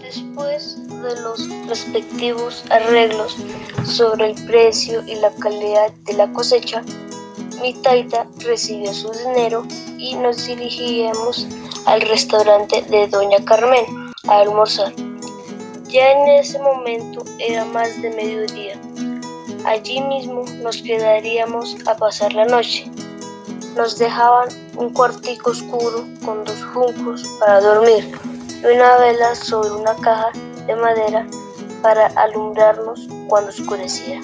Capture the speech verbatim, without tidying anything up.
Después de los respectivos arreglos sobre el precio y la calidad de la cosecha, mi taita recibió su dinero y nos dirigíamos al restaurante de doña Carmen a almorzar. Ya en ese momento era más de mediodía. Allí mismo nos quedaríamos a pasar la noche. Nos dejaban un cuartico oscuro con dos juncos para dormir y una vela sobre una caja de madera para alumbrarnos cuando oscurecía.